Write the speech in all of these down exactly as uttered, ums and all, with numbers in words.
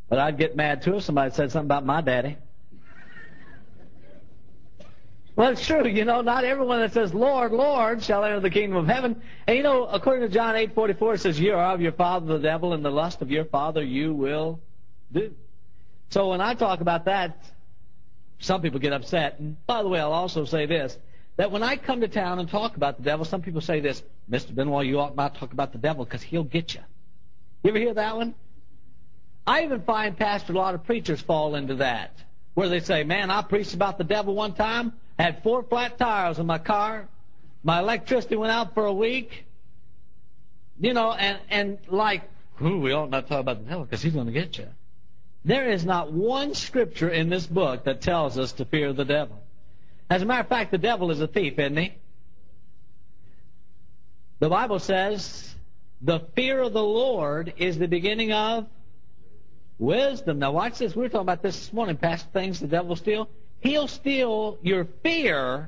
But I'd get mad, too, if somebody said something about my daddy. Well, it's true. You know, not everyone that says, Lord, Lord, shall enter the kingdom of heaven. And, you know, according to John eight forty-four, it says, you are of your father the devil, and the lust of your father you will do. So when I talk about that, some people get upset. And, by the way, I'll also say this, that when I come to town and talk about the devil, some people say this, Mister Benoit, you ought not talk about the devil because he'll get you. You ever hear that one? I even find, Pastor, a lot of preachers fall into that, where they say, man, I preached about the devil one time, had four flat tires in my car, my electricity went out for a week, you know, and, and like, ooh, we ought not talk about the devil because he's going to get you. There is not one scripture in this book that tells us to fear the devil. As a matter of fact, the devil is a thief, isn't he? The Bible says, the fear of the Lord is the beginning of wisdom. Now watch this. We were talking about this this morning, past things the devil will steal. He'll steal your fear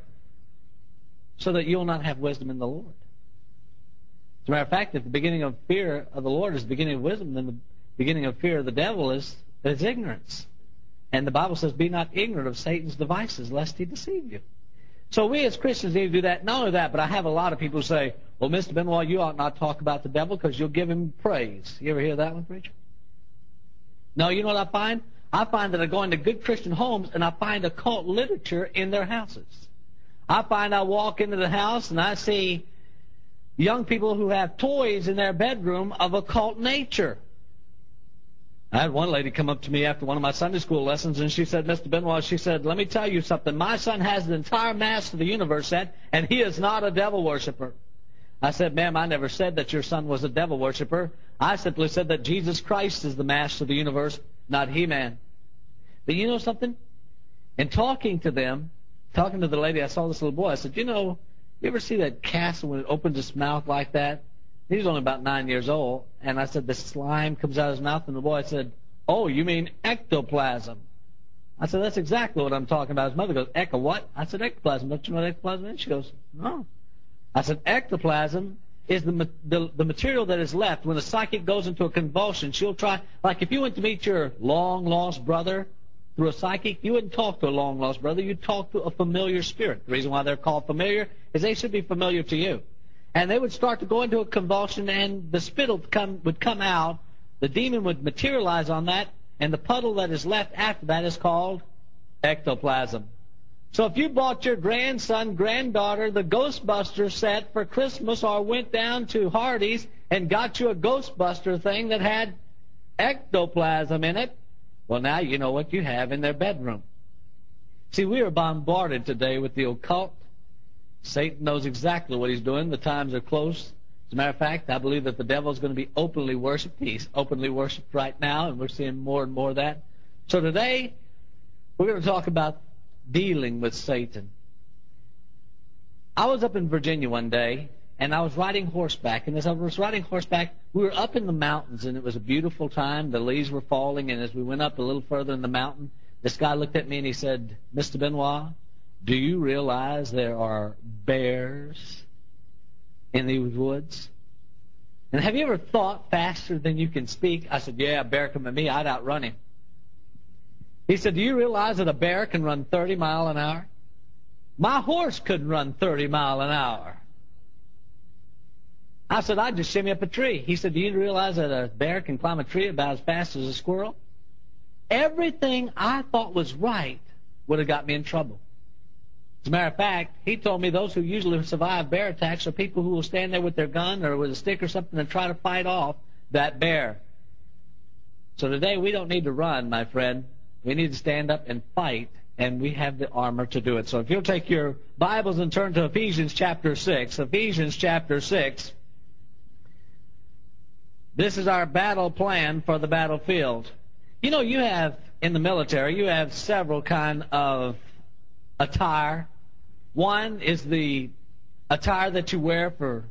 so that you'll not have wisdom in the Lord. As a matter of fact, if the beginning of fear of the Lord is the beginning of wisdom, then the beginning of fear of the devil is, is ignorance. And the Bible says, be not ignorant of Satan's devices, lest he deceive you. So we as Christians need to do that. Not only that, but I have a lot of people who say, well, Mister Benoit, you ought not talk about the devil because you'll give him praise. You ever hear that one, preacher? No, you know what I find? I find that I go into good Christian homes and I find occult literature in their houses. I find I walk into the house and I see young people who have toys in their bedroom of occult nature. I had one lady come up to me after one of my Sunday school lessons and she said, Mister Benoit, she said, let me tell you something. My son has the entire mass of the universe set and he is not a devil worshiper. I said, ma'am, I never said that your son was a devil worshiper. I simply said that Jesus Christ is the master of the universe, not He-Man. But you know something? In talking to them, talking to the lady, I saw this little boy. I said, you know, you ever see that castle when it opens its mouth like that? He was only about nine years old. And I said, the slime comes out of his mouth. And the boy said, oh, you mean ectoplasm. I said, that's exactly what I'm talking about. His mother goes, Echo what? I said, ectoplasm. Don't you know what ectoplasm is? She goes, no. I said, ectoplasm is the, the the material that is left when the psychic goes into a convulsion. She'll try, like if you went to meet your long-lost brother through a psychic, you wouldn't talk to a long-lost brother. You'd talk to a familiar spirit. The reason why they're called familiar is they should be familiar to you. And they would start to go into a convulsion, and the spittle would come, would come out. The demon would materialize on that, and the puddle that is left after that is called ectoplasm. So if you bought your grandson, granddaughter, the Ghostbuster set for Christmas or went down to Hardee's and got you a Ghostbuster thing that had ectoplasm in it, well, now you know what you have in their bedroom. See, we are bombarded today with the occult. Satan knows exactly what he's doing. The times are close. As a matter of fact, I believe that the devil is going to be openly worshipped. He's openly worshipped right now, and we're seeing more and more of that. So today, we're going to talk about dealing with Satan. I was up in Virginia one day, and I was riding horseback. And as I was riding horseback, we were up in the mountains, and it was a beautiful time. The leaves were falling, and as we went up a little further in the mountain, this guy looked at me and he said, Mister Benoit, do you realize there are bears in these woods? And have you ever thought faster than you can speak? I said, yeah, a bear come at me, I'd outrun him. He said, do you realize that a bear can run thirty miles an hour? My horse couldn't run thirty miles an hour. I said, I'd just shimmy up a tree. He said, do you realize that a bear can climb a tree about as fast as a squirrel? Everything I thought was right would have got me in trouble. As a matter of fact, he told me those who usually survive bear attacks are people who will stand there with their gun or with a stick or something and try to fight off that bear. So today we don't need to run, my friend. We need to stand up and fight, and we have the armor to do it. So if you'll take your Bibles and turn to Ephesians chapter six. Ephesians chapter six. This is our battle plan for the battlefield. You know, you have, in the military, you have several kind of attire. One is the attire that you wear for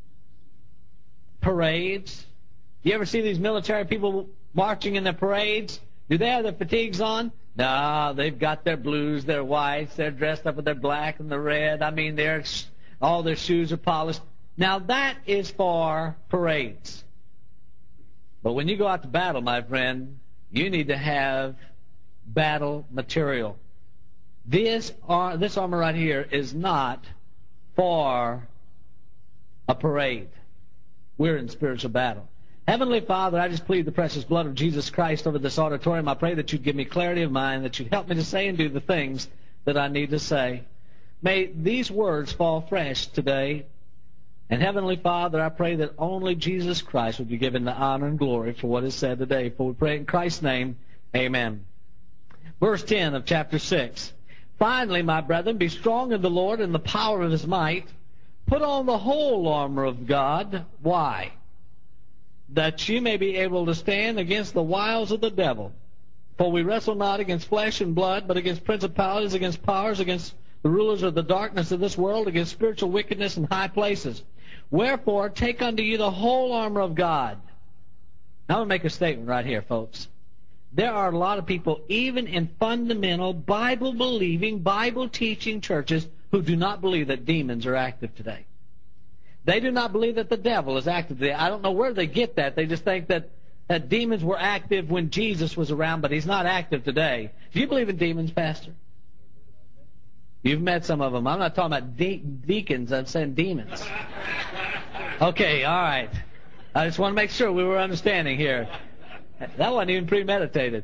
parades. You ever see these military people marching in the parades? Do they have their fatigues on? No, they've got their blues, their whites, they're dressed up with their black and the red. I mean, they're, all their shoes are polished. Now, that is for parades. But when you go out to battle, my friend, You need to have battle material. This, ar- this armor right here is not for a parade. We're in spiritual battle. Heavenly Father, I just plead the precious blood of Jesus Christ over this auditorium. I pray that you'd give me clarity of mind, that you'd help me to say and do the things that I need to say. May these words fall fresh today. And Heavenly Father, I pray that only Jesus Christ would be given the honor and glory for what is said today. For we pray in Christ's name, amen. Verse ten of chapter six. Finally, my brethren, be strong in the Lord and the power of His might. Put on the whole armor of God. Why? That ye may be able to stand against the wiles of the devil. For we wrestle not against flesh and blood, but against principalities, against powers, against the rulers of the darkness of this world, against spiritual wickedness in high places. Wherefore, take unto you the whole armor of God. Now, I'm going to make a statement right here, folks. There are a lot of people, even in fundamental, Bible-believing, Bible-teaching churches, who do not believe that demons are active today. They do not believe that the devil is active today. I don't know where they get that. They just think that, that demons were active when Jesus was around, but He's not active today. Do you believe in demons, Pastor? You've met some of them. I'm not talking about de- deacons. I'm saying demons. Okay, all right. I just want to make sure we were understanding here. That wasn't even premeditated.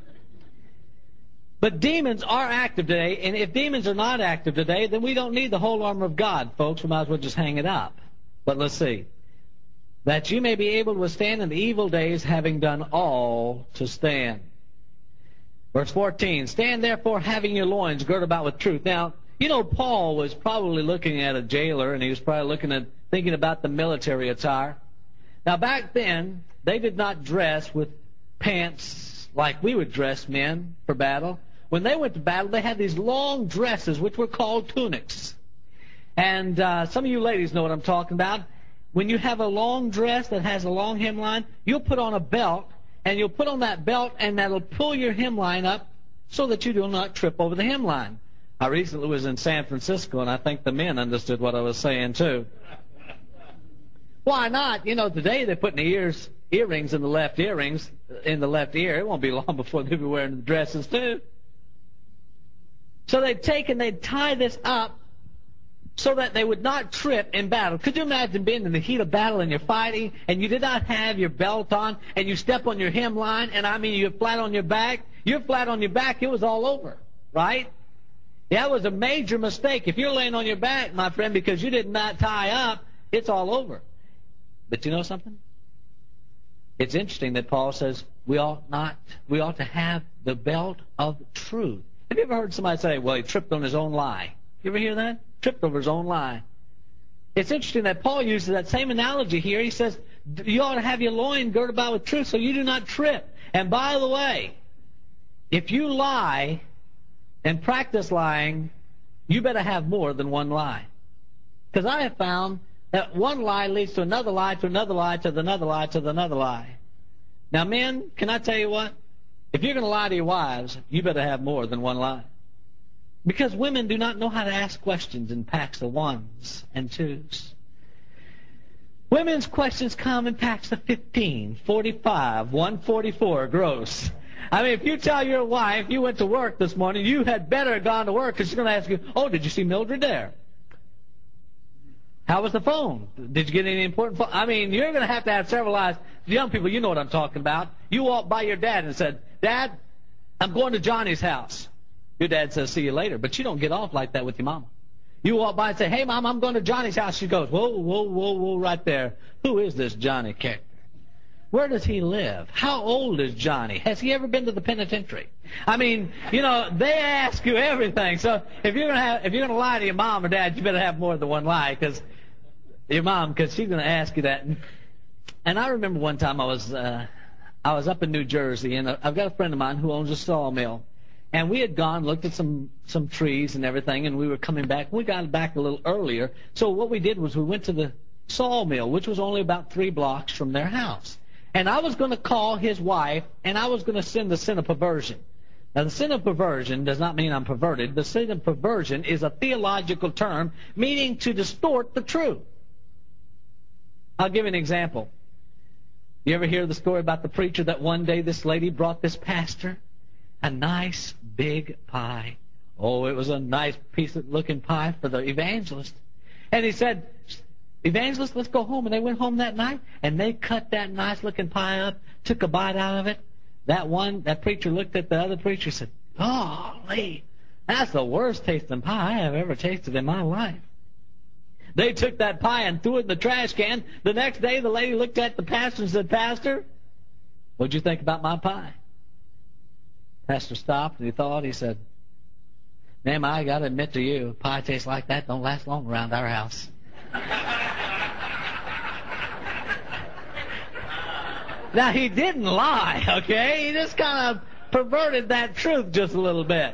But demons are active today, and if demons are not active today, then we don't need the whole armor of God, folks. We might as well just hang it up. But let's see. That you may be able to withstand in the evil days, having done all to stand. Verse fourteen, stand therefore having your loins girt about with truth. Now, you know, Paul was probably looking at a jailer, and he was probably looking at, thinking about the military attire. Now, back then, they did not dress with pants like we would dress men for battle. When they went to battle, they had these long dresses, which were called tunics. And uh, some of you ladies know what I'm talking about. When you have a long dress that has a long hemline, you'll put on a belt, and you'll put on that belt, and that'll pull your hemline up so that you do not trip over the hemline. I recently was in San Francisco, and I think the men understood what I was saying, too. Why not? You know, today they're putting the ears, earrings in the left earrings, in the left ear. It won't be long before they'll be wearing the dresses, too. So they'd take and they'd tie this up so that they would not trip in battle. Could you imagine being in the heat of battle and you're fighting and you did not have your belt on and you step on your hemline and I mean you're flat on your back? You're flat on your back, it was all over, right? Yeah, it was a major mistake. If you're laying on your back, my friend, because you did not tie up, it's all over. But you know something? It's interesting that Paul says we ought not, we ought to have the belt of truth. Have you ever heard somebody say, well, he tripped on his own lie? You ever hear that? Tripped over his own lie. It's interesting that Paul uses that same analogy here. He says, you ought to have your loin girded about with truth so you do not trip. And by the way, if you lie and practice lying, you better have more than one lie. Because I have found that one lie leads to another lie, to another lie, to another lie, to another lie. Now, men, can I tell you what? If you're going to lie to your wives, you better have more than one lie. Because women do not know how to ask questions in packs of ones and twos. Women's questions come in packs of fifteen, forty-five, one forty-four gross. I mean, if you tell your wife you went to work this morning, you had better have gone to work because she's going to ask you, oh, did you see Mildred there? How was the phone? Did you get any important phone? I mean, you're going to have to have several lies. Young people, you know what I'm talking about. You walked by your dad and said, Dad, I'm going to Johnny's house. Your dad says, see you later. But you don't get off like that with your mama. You walk by and say, hey, Mom, I'm going to Johnny's house. She goes, whoa, whoa, whoa, whoa, right there. Who is this Johnny character? Where does he live? How old is Johnny? Has he ever been to the penitentiary? I mean, you know, they ask you everything. So if you're going to have, if you're going to lie to your mom or dad, you better have more than one lie, because your mom, because she's going to ask you that. And, and I remember one time I was, uh, I was up in New Jersey, and I've got a friend of mine who owns a sawmill. And we had gone, looked at some, some trees and everything, and we were coming back. We got back a little earlier. So what we did was we went to the sawmill, which was only about three blocks from their house. And I was going to call his wife, and I was going to send the sin of perversion. Now, the sin of perversion does not mean I'm perverted. The sin of perversion is a theological term meaning to distort the truth. I'll give you an example. You ever hear the story about the preacher that one day this lady brought this pastor a nice big pie? Oh, it was a nice piece of looking pie for the evangelist. And he said, "Evangelist, let's go home." And they went home that night, and they cut that nice looking pie up, took a bite out of it. That one, that preacher looked at the other preacher and said, "Golly, that's the worst tasting pie I have ever tasted in my life." They took that pie and threw it in the trash can. The next day, the lady looked at the pastor and said, "Pastor, what'd you think about my pie?" Pastor stopped and he thought. He said, "Ma'am, I got to admit to you, pie tastes like that don't last long around our house." Now, he didn't lie, okay? He just kind of perverted that truth just a little bit.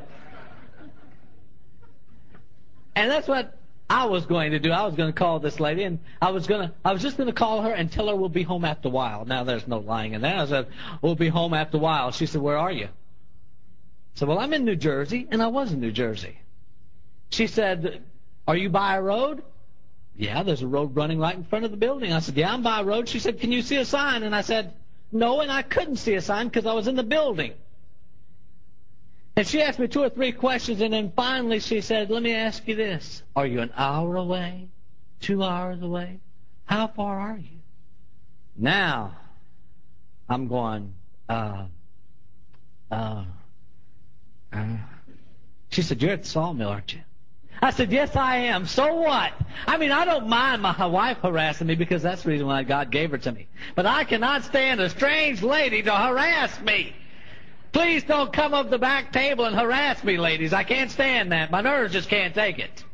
And that's what I was going to do. I was going to call this lady, and I was going to, I was just going to call her and tell her we'll be home after a while. Now, there's no lying in that. I said, "We'll be home after a while." She said, "Where are you?" I said, "Well, I'm in New Jersey," and I was in New Jersey. She said, "Are you by a road?" "Yeah, there's a road running right in front of the building." I said, "Yeah, I'm by a road." She said, "Can you see a sign?" And I said, "No," and I couldn't see a sign because I was in the building. And she asked me two or three questions, and then finally she said, "Let me ask you this. Are you an hour away? Two hours away? How far are you?" Now, I'm going, uh, uh, uh. She said, "You're at the sawmill, aren't you?" I said, "Yes, I am. So what? I mean, I don't mind my wife harassing me because that's the reason why God gave her to me. But I cannot stand a strange lady to harass me. Please don't come up the back table and harass me, ladies. I can't stand that. My nerves just can't take it."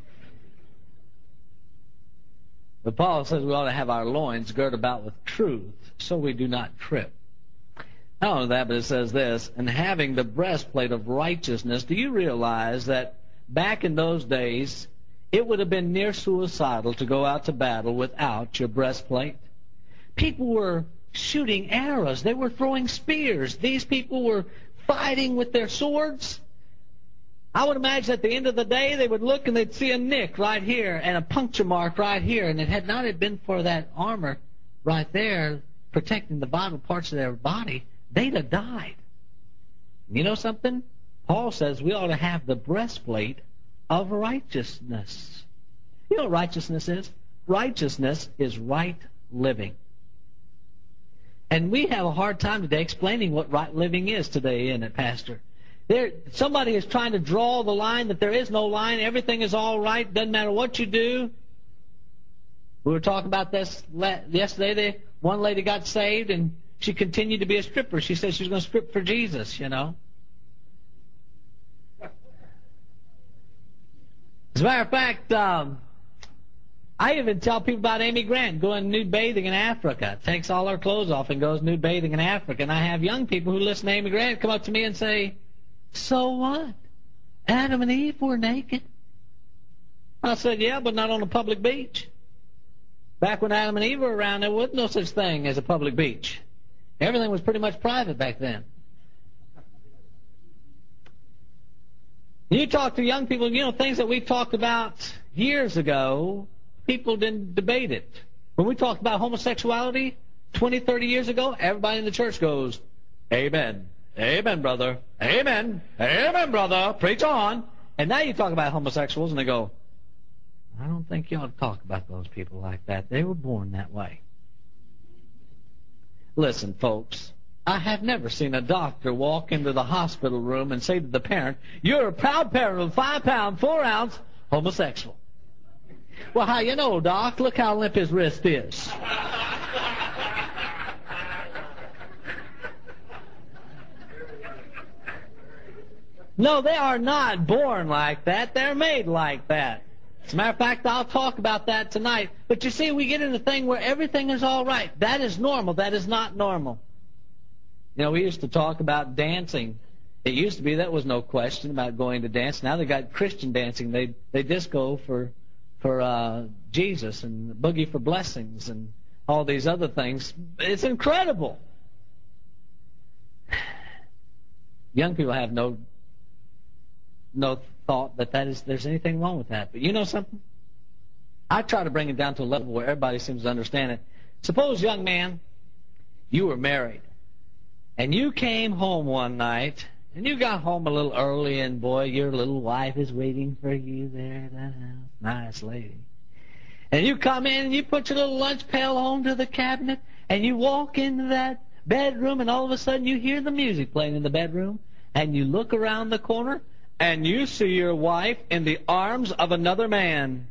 But Paul says we ought to have our loins girt about with truth so we do not trip. Not only that, but it says this, "And having the breastplate of righteousness." Do you realize that back in those days, it would have been near suicidal to go out to battle without your breastplate? People were shooting arrows. They were throwing spears. These people were fighting with their swords. I would imagine at the end of the day, they would look and they'd see a nick right here and a puncture mark right here. And it had not have been for that armor right there protecting the vital parts of their body, they'd have died. You know something? Paul says we ought to have the breastplate of righteousness. You know what righteousness is? Righteousness is right living. And we have a hard time today explaining what right living is today, isn't it, Pastor? There, somebody is trying to draw the line that there is no line. Everything is all right. Doesn't matter what you do. We were talking about this yesterday. They, one lady got saved, and she continued to be a stripper. She said she was going to strip for Jesus, you know. As a matter of fact, um, I even tell people about Amy Grant going nude bathing in Africa. Takes all her clothes off and goes nude bathing in Africa. And I have young people who listen to Amy Grant come up to me and say, "So what? Adam and Eve were naked." I said, "Yeah, but not on a public beach." Back when Adam and Eve were around, there was no such thing as a public beach. Everything was pretty much private back then. You talk to young people, you know, things that we talked about years ago, people didn't debate it. When we talked about homosexuality twenty, thirty years ago, everybody in the church goes, "Amen. Amen, brother. Amen. Amen, brother. Preach on." And now you talk about homosexuals and they go, "I don't think you ought to talk about those people like that. They were born that way." Listen, folks, I have never seen a doctor walk into the hospital room and say to the parent, "You're a proud parent of five pound, four ounce homosexual." "Well, how you know, Doc? Look how limp his wrist is." No, they are not born like that. They're made like that. As a matter of fact, I'll talk about that tonight. But you see, we get in a thing where everything is all right. That is normal. That is not normal. You know, we used to talk about dancing. It used to be that was no question about going to dance. Now they got Christian dancing. They they disco for for uh, Jesus and boogie for blessings and all these other things. It's incredible. Young people have no no thought that that is there's anything wrong with that. But you know something? I try to bring it down to a level where everybody seems to understand it. Suppose, young man, you were married, and you came home one night, and you got home a little early, and boy, your little wife is waiting for you there at that house. Nice lady. And you come in, and you put your little lunch pail onto the cabinet, and you walk into that bedroom, and all of a sudden you hear the music playing in the bedroom, and you look around the corner, and you see your wife in the arms of another man.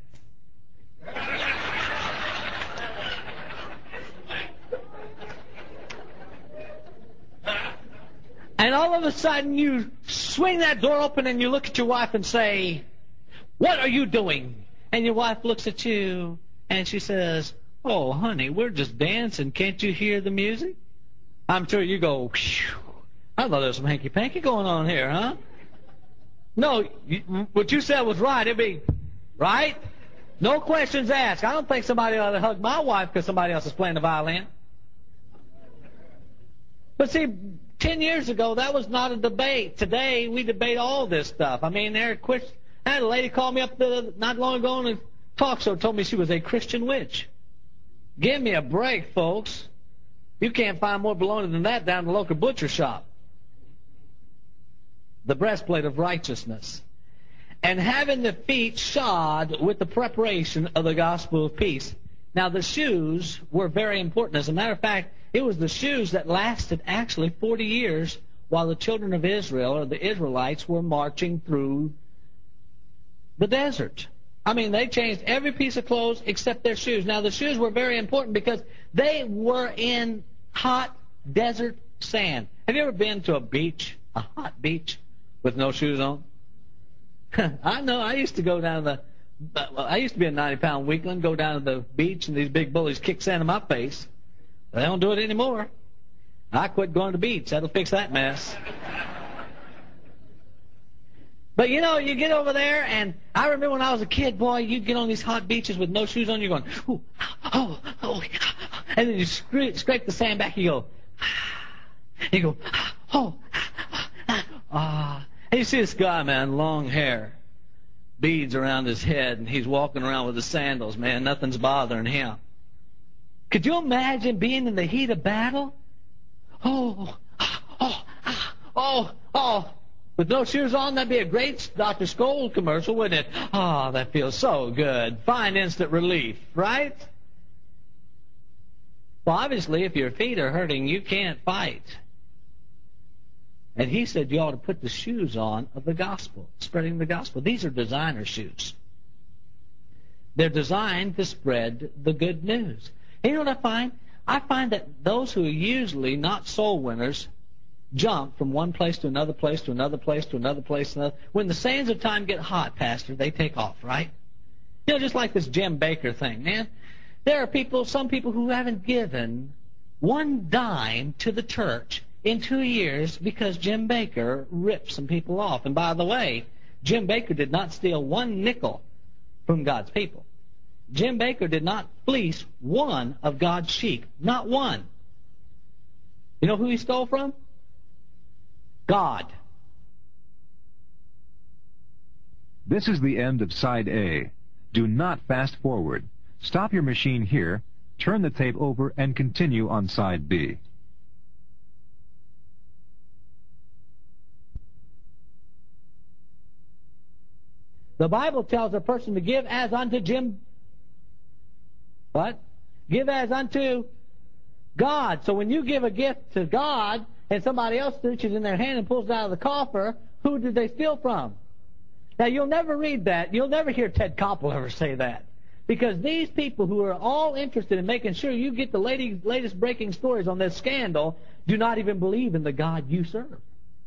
And all of a sudden you swing that door open and you look at your wife and say, "What are you doing?" And your wife looks at you and she says, "Oh, honey, we're just dancing. Can't you hear the music?" I'm sure you go, "Phew, I thought there was some hanky-panky going on here, huh?" No, you, what you said was right. It'd be, right? No questions asked. I don't think somebody ought to hug my wife because somebody else is playing the violin. But see, ten years ago, that was not a debate. Today, we debate all this stuff. I mean, there, I had a lady call me up the, not long ago on a talk show, told me she was a Christian witch. Give me a break, folks. You can't find more baloney than that down the local butcher shop. The breastplate of righteousness. And having the feet shod with the preparation of the gospel of peace. Now, the shoes were very important. As a matter of fact, it was the shoes that lasted actually forty years while the children of Israel, or the Israelites, were marching through the desert. I mean, they changed every piece of clothes except their shoes. Now, the shoes were very important because they were in hot desert sand. Have you ever been to a beach, a hot beach, with no shoes on? I know. I used to go down to the, I used to be a ninety-pound weakling, go down to the beach, and these big bullies kick sand in my face. They don't do it anymore. I quit going to the beach. That'll fix that mess. But, you know, you get over there, and I remember when I was a kid, boy, you'd get on these hot beaches with no shoes on, you're going, ooh, oh, oh, and then you scrape, scrape the sand back, you go, and you go, oh, ah. And you see this guy, man, long hair, beads around his head, and he's walking around with his sandals, man. Nothing's bothering him. Could you imagine being in the heat of battle? Oh, oh, oh, oh. With no shoes on, that'd be a great Doctor Scholl commercial, wouldn't it? Oh, that feels so good. Find instant relief, right? Well, obviously, if your feet are hurting, you can't fight. And he said you ought to put the shoes on of the gospel, spreading the gospel. These are designer shoes. They're designed to spread the good news. And you know what I find? I find that those who are usually not soul winners jump from one place to another place to another place to another place. To another. When the sands of time get hot, Pastor, they take off, right? You know, just like this Jim Bakker thing, man. There are people, some people who haven't given one dime to the church in two years because Jim Bakker ripped some people off. And by the way, Jim Bakker did not steal one nickel from God's people. Jim Bakker did not fleece one of God's sheep. Not one. You know who he stole from? God. This is the end of side A. Do not fast forward. Stop your machine here, turn the tape over, and continue on side B. The Bible tells a person to give as unto Jim. What? Give as unto God. So when you give a gift to God and somebody else reaches in their hand and pulls it out of the coffer, who did they steal from? Now, you'll never read that. You'll never hear Ted Koppel ever say that. Because these people who are all interested in making sure you get the latest breaking stories on this scandal do not even believe in the God you serve.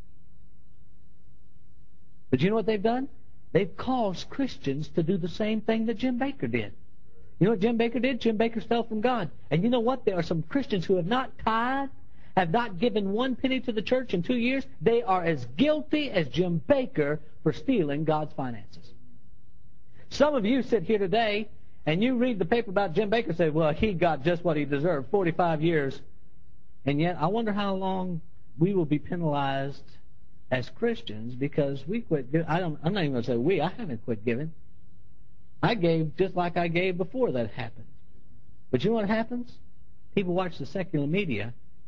But you know what they've done? They've caused Christians to do the same thing that Jim Bakker did. You know what Jim Bakker did? Jim Bakker stole from God. And you know what? There are some Christians who have not tithed, have not given one penny to the church in two years. They are as guilty as Jim Bakker for stealing God's finances. Some of you sit here today and you read the paper about Jim Bakker and say, well, he got just what he deserved, forty-five years. And yet, I wonder how long we will be penalized as Christians because we quit giving. I don't, I'm not even going to say we. I haven't quit giving. I gave just like I gave before that happened. But you know what happens? People watch the secular media,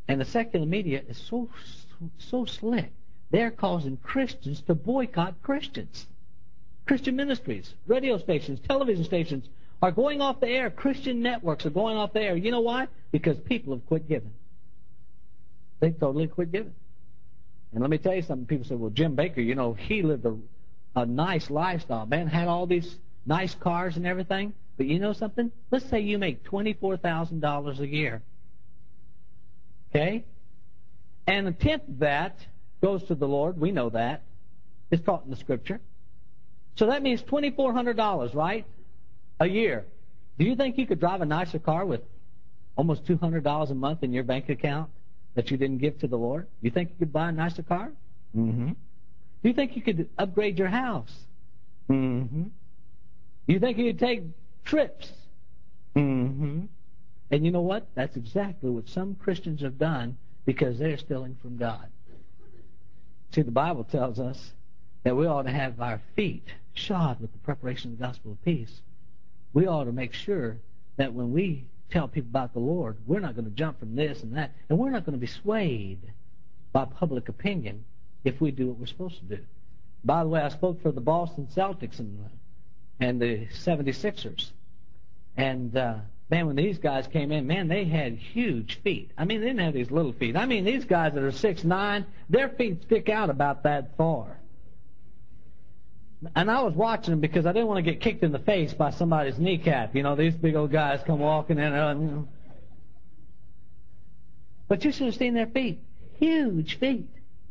And the secular media is so, so, so slick. They're causing Christians to boycott Christians. Christian ministries, radio stations, television stations are going off the air. Christian networks are going off the air. You know why? Because people have quit giving. They've totally quit giving. And let me tell you something. People say, well, Jim Baker, you know, he lived a, a nice lifestyle. Man, had all these nice cars and everything. But you know something? Let's say you make twenty-four thousand dollars a year. Okay? And a tenth of that goes to the Lord. We know that. It's taught in the Scripture. So that means twenty-four hundred dollars, right? A year. Do you think you could drive a nicer car with almost two hundred dollars a month in your bank account that you didn't give to the Lord? You think you could buy a nicer car? Mm-hmm. Do you think you could upgrade your house? Mm-hmm. Do you think you could take trips? Mm-hmm. And you know what? That's exactly what some Christians have done because they're stealing from God. See, the Bible tells us that we ought to have our feet shod with the preparation of the gospel of peace. We ought to make sure that when we tell people about the Lord, we're not going to jump from this and that, and we're not going to be swayed by public opinion if we do what we're supposed to do. By the way, I spoke for the Boston Celtics and, and the seventy-sixers. And, uh, man, when these guys came in, man, they had huge feet. I mean, they didn't have these little feet. I mean, these guys that are six nine, their feet stick out about that far. And I was watching them because I didn't want to get kicked in the face by somebody's kneecap. You know, these big old guys come walking in. Uh, you know. But you should have seen their feet. Huge feet.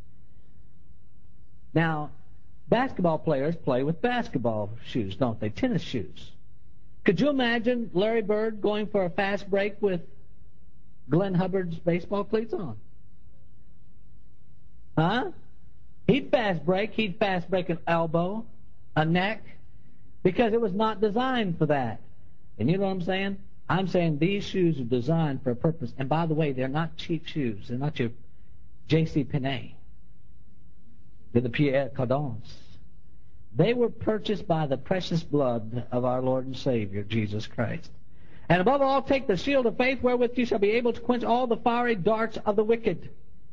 Now, basketball players play with basketball shoes, don't they? Tennis shoes. Could you imagine Larry Bird going for a fast break with Glenn Hubbard's baseball cleats on? Huh? He'd fast break. He'd fast break an elbow, a neck, because it was not designed for that. And you know what I'm saying? I'm saying these shoes are designed for a purpose. And by the way, they're not cheap shoes. They're not your J C Penney. They're the Pierre Cardins. They were purchased by the precious blood of our Lord and Savior, Jesus Christ. And above all, take the shield of faith, wherewith you shall be able to quench all the fiery darts of the wicked.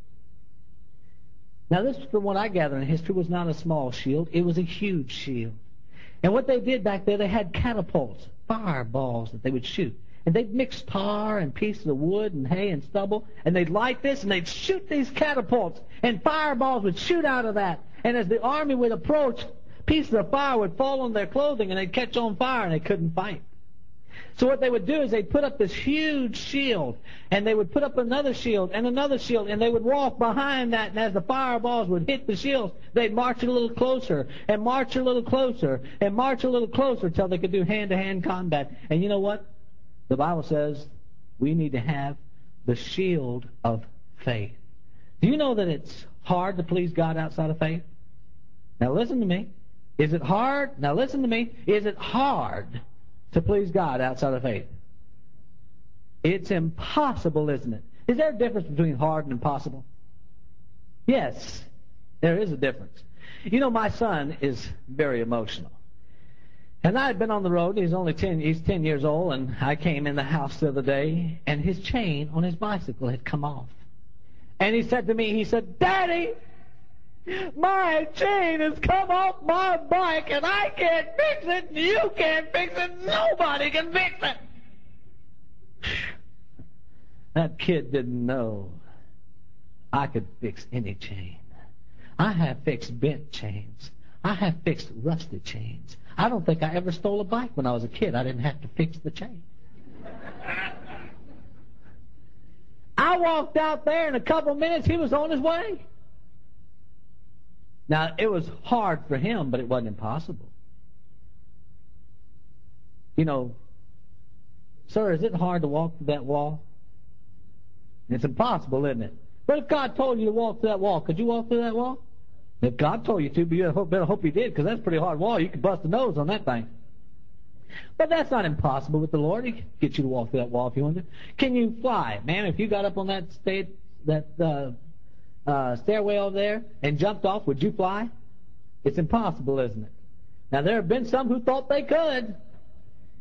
Now, this, from what I gather in history, was not a small shield. It was a huge shield. And what they did back there, they had catapults, fireballs that they would shoot. And they'd mix tar and pieces of wood and hay and stubble, and they'd light this, and they'd shoot these catapults, and fireballs would shoot out of that. And as the army would approach, pieces of fire would fall on their clothing, and they'd catch on fire, and they couldn't fight. So what they would do is they'd put up this huge shield, and they would put up another shield and another shield, and they would walk behind that, and as the fireballs would hit the shields, they'd march a little closer, and march a little closer, and march a little closer until they could do hand-to-hand combat. And you know what? The Bible says we need to have the shield of faith. Do you know that it's hard to please God outside of faith? Now listen to me. Is it hard? Now listen to me. Is it hard to please God outside of faith? It's impossible, isn't it? Is there a difference between hard and impossible? Yes, there is a difference. You know, my son is very emotional. And I had been on the road. He's only ten, he's ten years old, and I came in the house the other day, and his chain on his bicycle had come off. And he said to me, he said, "Daddy, my chain has come off my bike, and I can't fix it, and you can't fix it, nobody can fix it." That kid didn't know I could fix any chain. I have fixed bent chains. I have fixed rusted chains. I don't think I ever stole a bike when I was a kid. I didn't have to fix the chain. I walked out there in a couple of minutes, he was on his way. Now, it was hard for him, but it wasn't impossible. You know, sir, is it hard to walk through that wall? It's impossible, isn't it? But if God told you to walk through that wall, could you walk through that wall? If God told you to, but you better hope you did, because that's a pretty hard wall. You could bust a nose on that thing. But that's not impossible with the Lord. He can get you to walk through that wall if you want to. Can you fly? Man, if you got up on that state, that uh, uh, stairway over there and jumped off, would you fly? It's impossible, isn't it? Now, there have been some who thought they could.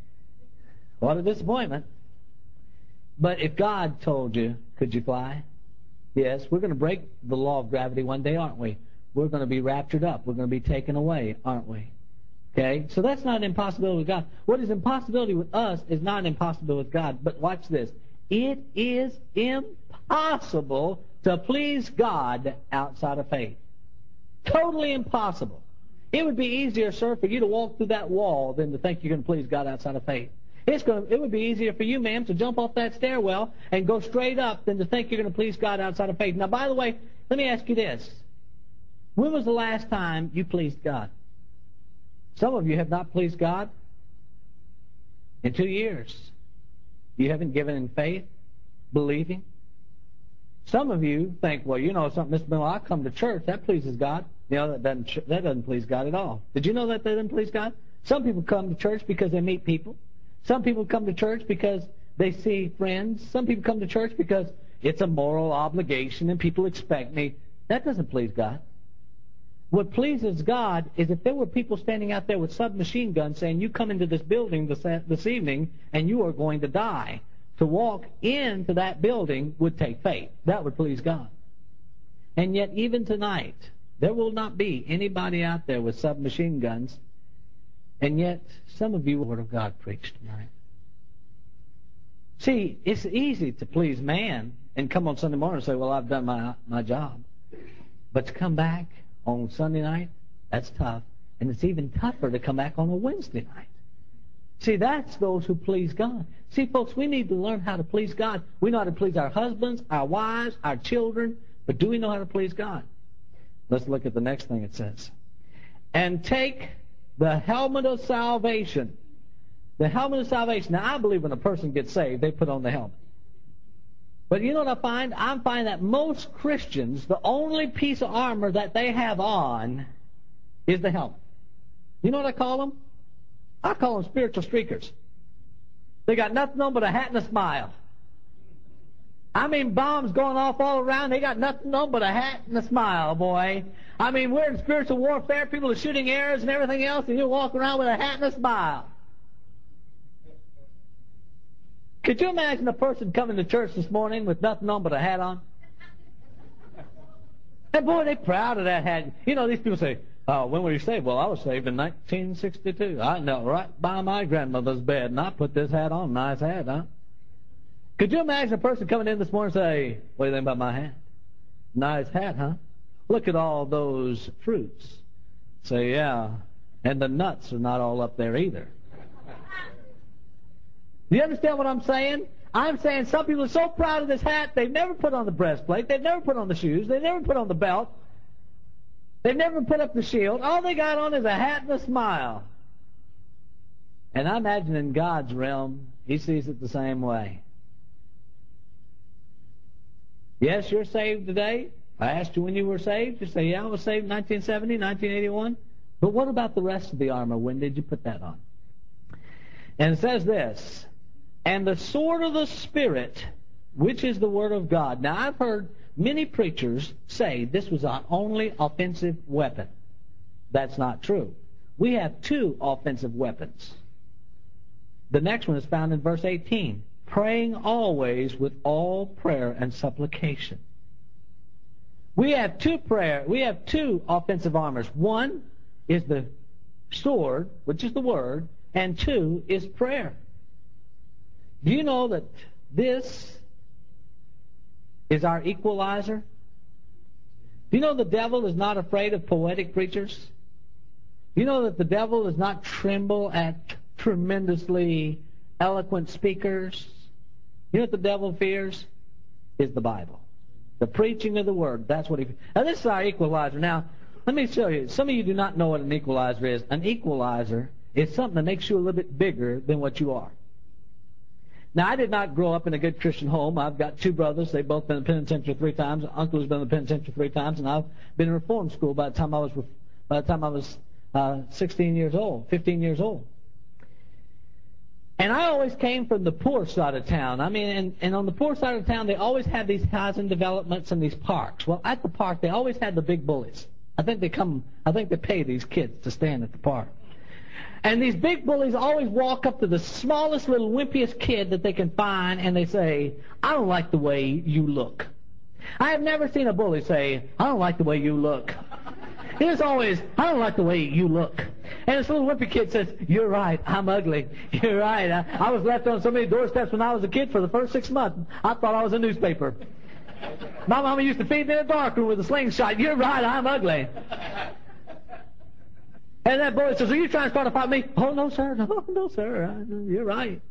What a disappointment. But if God told you, could you fly? Yes, we're going to break the law of gravity one day, aren't we? We're going to be raptured up. We're going to be taken away, aren't we? Okay? So that's not an impossibility with God. What is impossibility with us is not an impossibility with God. But watch this. It is impossible to please God outside of faith. Totally impossible. It would be easier, sir, for you to walk through that wall than to think you're going to please God outside of faith. It's going to, it would be easier for you, ma'am, to jump off that stairwell and go straight up than to think you're going to please God outside of faith. Now, by the way, let me ask you this. When was the last time you pleased God? Some of you have not pleased God in two years. You haven't given in faith, believing. Some of you think, well, you know something, Mister Miller, I come to church. That pleases God. You know, that doesn't, that doesn't please God at all. Did you know that that doesn't please God? Some people come to church because they meet people. Some people come to church because they see friends. Some people come to church because it's a moral obligation and people expect me. That doesn't please God. What pleases God is if there were people standing out there with submachine guns saying, you come into this building this, this evening and you are going to die. To walk into that building would take faith. That would please God. And yet even tonight, there will not be anybody out there with submachine guns. And yet, some of you, the Word of God preached tonight. See, it's easy to please man and come on Sunday morning and say, well, I've done my, my job. But to come back on Sunday night, that's tough. And it's even tougher to come back on a Wednesday night. See, that's those who please God. See, folks, we need to learn how to please God. We know how to please our husbands, our wives, our children, but do we know how to please God? Let's look at the next thing it says. And take the helmet of salvation. The helmet of salvation. Now, I believe when a person gets saved, they put on the helmet. But you know what I find? I find that most Christians, the only piece of armor that they have on is the helmet. You know what I call them? I call them spiritual streakers. They got nothing on but a hat and a smile. I mean, bombs going off all around. They got nothing on but a hat and a smile, boy. I mean, we're in spiritual warfare. People are shooting arrows and everything else, and you walk around with a hat and a smile. Could you imagine a person coming to church this morning with nothing on but a hat on? And boy, they're proud of that hat. You know, these people say, oh, when were you saved? Well, I was saved in nineteen sixty-two. I know, right by my grandmother's bed, and I put this hat on. Nice hat, huh? Could you imagine a person coming in this morning and say, what do you think about my hat? Nice hat, huh? Look at all those fruits. Say, yeah, and the nuts are not all up there either. Do you understand what I'm saying? I'm saying some people are so proud of this hat, they've never put on the breastplate, they've never put on the shoes, they've never put on the belt, they've never put up the shield. All they got on is a hat and a smile. And I imagine in God's realm, He sees it the same way. Yes, you're saved today. I asked you when you were saved. You say, yeah, I was saved in nineteen seventy, nineteen eighty-one. But what about the rest of the armor? When did you put that on? And it says this, and the sword of the Spirit, which is the Word of God. Now, I've heard many preachers say this was our only offensive weapon. That's not true. We have two offensive weapons. The next one is found in verse eighteen. Praying always with all prayer and supplication. We have two prayer. We have two offensive armors. One is the sword, which is the Word, and two is prayer. Do you know that this is our equalizer? Do you know the devil is not afraid of poetic preachers? Do you know that the devil does not tremble at tremendously eloquent speakers? You know what the devil fears? Is the Bible. The preaching of the Word. That's what he fears. Now this is our equalizer. Now, let me show you. Some of you do not know what an equalizer is. An equalizer is something that makes you a little bit bigger than what you are. Now, I did not grow up in a good Christian home. I've got two brothers. They've both been in the penitentiary three times. Uncle's been in the penitentiary three times, and I've been in reform school by the time I was by the time I was uh, sixteen years old, fifteen years old. And I always came from the poor side of town. I mean, and, and on the poor side of town, they always had these housing developments and these parks. Well, at the park, they always had the big bullies. I think they come. I think they pay these kids to stand at the park. And these big bullies always walk up to the smallest little wimpiest kid that they can find, and they say, I don't like the way you look. I have never seen a bully say, I don't like the way you look. It's always, I don't like the way you look. And this little wimpy kid says, you're right, I'm ugly. You're right. I, I was left on so many doorsteps when I was a kid for the first six months. I thought I was a newspaper. My mama used to feed me in a dark room with a slingshot. You're right, I'm ugly. And that bully says, are you trying to start a fight with me? Oh, no, sir. No, no, sir. You're right.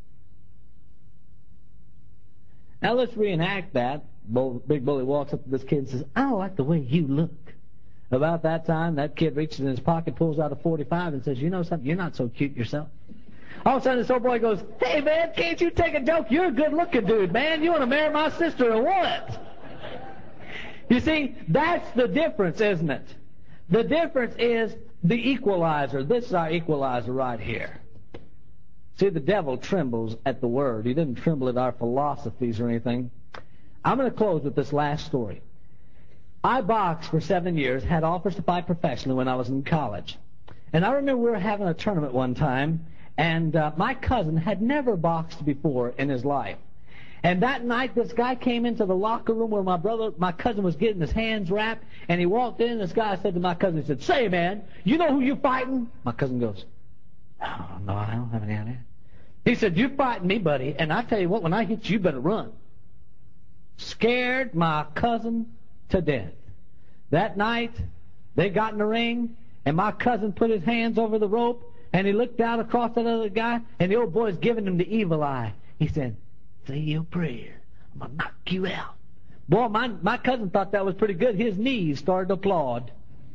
Now let's reenact that. Big bully walks up to this kid and says, I don't like the way you look. About that time, that kid reaches in his pocket, pulls out a forty-five, and says, you know something? You're not so cute yourself. All of a sudden, this old boy goes, hey, man, can't you take a joke? You're a good-looking dude, man. You want to marry my sister or what? You see, that's the difference, isn't it? The difference is the equalizer. This is our equalizer right here. See, the devil trembles at the word. He doesn't tremble at our philosophies or anything. I'm going to close with this last story. I boxed for seven years, had offers to fight professionally when I was in college. And I remember we were having a tournament one time, and uh, my cousin had never boxed before in his life. And that night, this guy came into the locker room where my brother, my cousin was getting his hands wrapped, and he walked in, and this guy said to my cousin, he said, say, man, you know who you're fighting? My cousin goes, oh, no, I don't have any idea. He said, you're fighting me, buddy, and I tell you what, when I hit you, you better run. Scared my cousin to death. That night, they got in the ring, and my cousin put his hands over the rope, and he looked out across that other guy, and the old boy's giving him the evil eye. He said, say your prayer. I'm going to knock you out. Boy, my, my cousin thought that was pretty good. His knees started to applaud.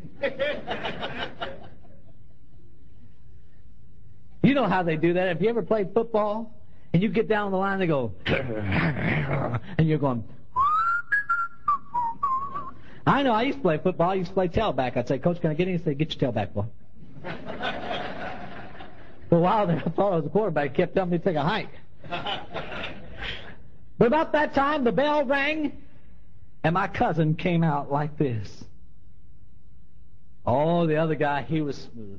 You know how they do that. Have you ever played football? And you get down the line, they go, and you're going, I know, I used to play football. I used to play tailback. I'd say, Coach, can I get in? He'd say, get your tailback, boy. For a while there, I thought I was a quarterback. He kept telling me to take a hike. But about that time, the bell rang, and my cousin came out like this. Oh, the other guy, he was smooth.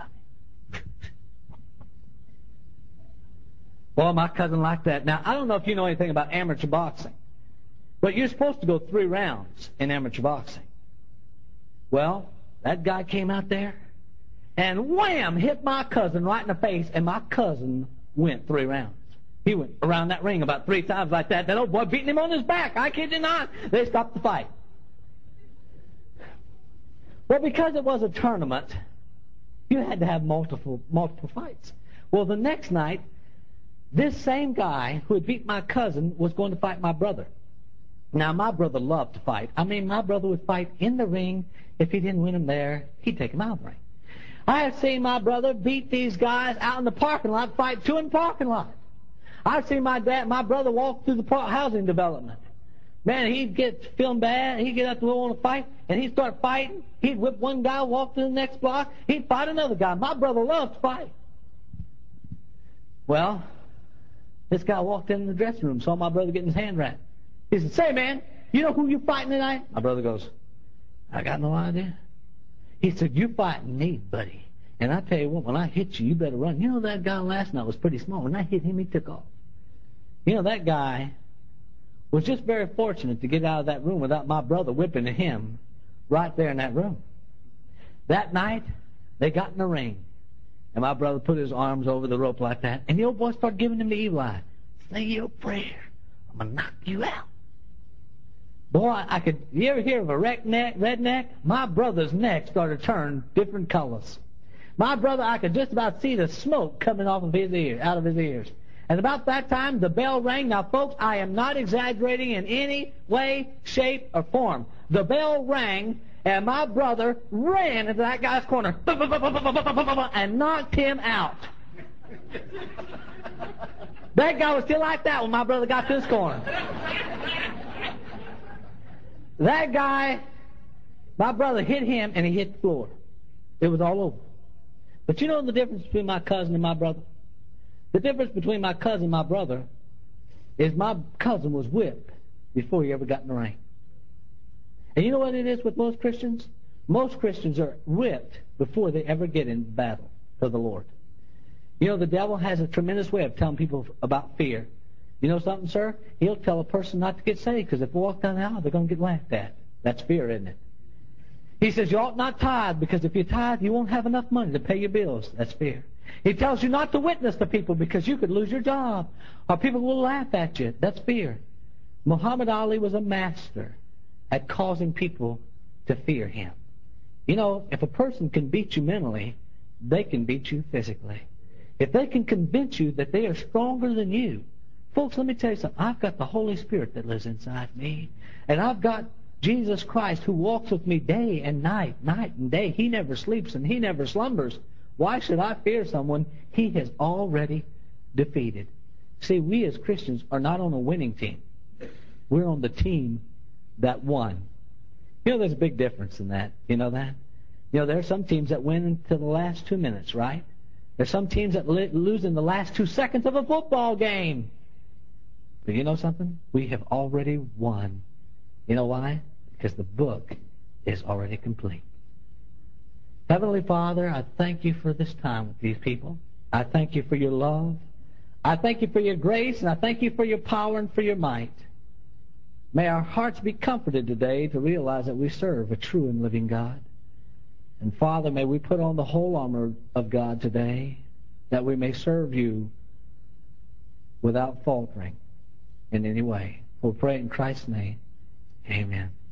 Boy, my cousin liked that. Now, I don't know if you know anything about amateur boxing, but you're supposed to go three rounds in amateur boxing. Well, that guy came out there and wham, hit my cousin right in the face, and my cousin went three rounds. He went around that ring about three times like that. That old boy beating him on his back. I kid you not. They stopped the fight. Well, because it was a tournament, you had to have multiple multiple fights. Well, the next night, this same guy who had beat my cousin was going to fight my brother. Now, my brother loved to fight. I mean, my brother would fight in the ring. If he didn't win him there, he'd take him out of the ring. I have seen my brother beat these guys out in the parking lot, fight two in the parking lot. I've seen my dad, my brother walk through the housing development. Man, he'd get feeling bad. He'd get out the wall and fight, and he'd start fighting. He'd whip one guy, walk to the next block. He'd fight another guy. My brother loved to fight. Well, this guy walked in the dressing room, saw my brother getting his hand wrapped. He said, say, man, you know who you fighting tonight? My brother goes, I got no idea. He said, you fighting me, buddy. And I tell you what, when I hit you, you better run. You know, that guy last night was pretty small. When I hit him, he took off. You know, that guy was just very fortunate to get out of that room without my brother whipping him right there in that room. That night, they got in the ring, and my brother put his arms over the rope like that, and the old boy started giving him the evil eye. Say your prayer. I'm going to knock you out. Boy, I could, you ever hear of a redneck, redneck? My brother's neck started to turn different colors. My brother, I could just about see the smoke coming off of his ear, out of his ears. And about that time, the bell rang. Now, folks, I am not exaggerating in any way, shape, or form. The bell rang, and my brother ran into that guy's corner and knocked him out. That guy was still like that when my brother got to his corner. That guy, my brother hit him, and he hit the floor. It was all over. But you know the difference between my cousin and my brother? The difference between my cousin and my brother is my cousin was whipped before he ever got in the ring. And you know what it is with most Christians? Most Christians are whipped before they ever get in battle for the Lord. You know, the devil has a tremendous way of telling people about fear. You know something, sir? He'll tell a person not to get saved because if they walk down the aisle, they're going to get laughed at. That's fear, isn't it? He says you ought not tithe because if you tithe, you won't have enough money to pay your bills. That's fear. He tells you not to witness to people because you could lose your job or people will laugh at you. That's fear. Muhammad Ali was a master at causing people to fear him. You know, if a person can beat you mentally, they can beat you physically. If they can convince you that they are stronger than you, folks, let me tell you something. I've got the Holy Spirit that lives inside me, and I've got Jesus Christ who walks with me day and night, night and day. He never sleeps and He never slumbers. Why should I fear someone He has already defeated? See, we as Christians are not on a winning team. We're on the team that won. You know, there's a big difference in that. You know that? You know, there are some teams that win until the last two minutes, right? There's some teams that lose in the last two seconds of a football game. But you know something? We have already won. You know why? Because the book is already complete. Heavenly Father, I thank you for this time with these people. I thank you for your love. I thank you for your grace, and I thank you for your power and for your might. May our hearts be comforted today to realize that we serve a true and living God. And Father, may we put on the whole armor of God today that we may serve you without faltering in any way. We'll pray in Christ's name. Amen.